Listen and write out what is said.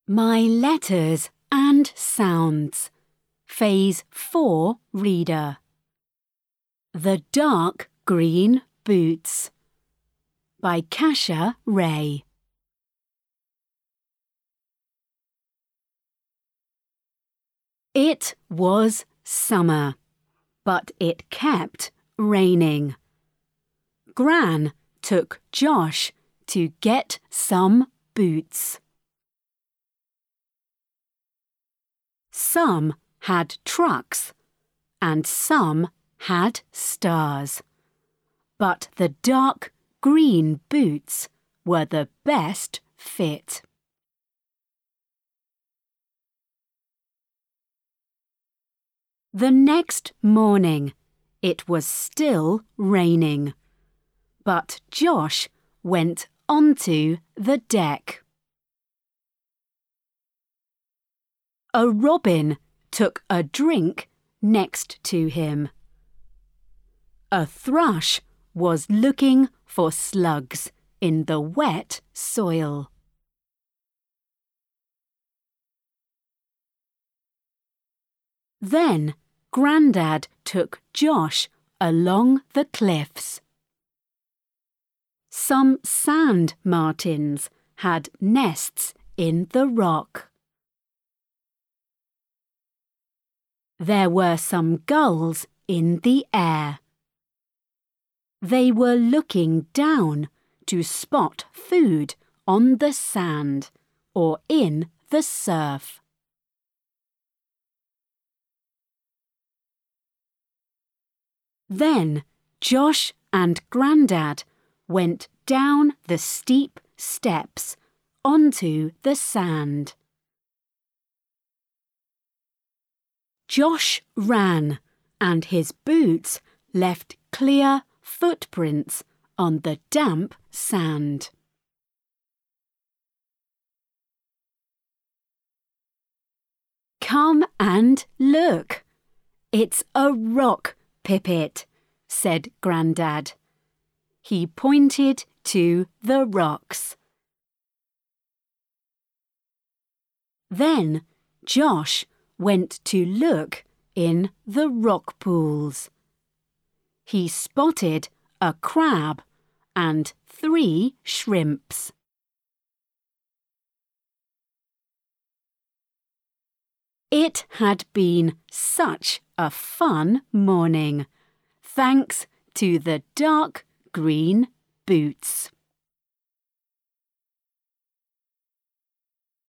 My Letters and Sounds, Phase 4 Reader. The Dark Green Boots, by Kasha Ray. It was summer, but it kept raining. Gran took Josh to get some boots. Some had trucks and some had stars, but the dark green boots were the best fit. The next morning, it was still raining, but Josh went onto the deck. A robin took a drink next to him. A thrush was looking for slugs in the wet soil. Then Grandad took Josh along the cliffs. Some sand martins had nests in the rock. There were some gulls in the air. They were looking down to spot food on the sand or in the surf. Then Josh and Grandad went down the steep steps onto the sand. Josh ran, and his boots left clear footprints on the damp sand. "Come and look. It's a rock pipit," said Grandad. He pointed to the rocks. Then Josh went to look in the rock pools. He spotted a crab and 3 shrimps. It had been such a fun morning, thanks to the dark green boots.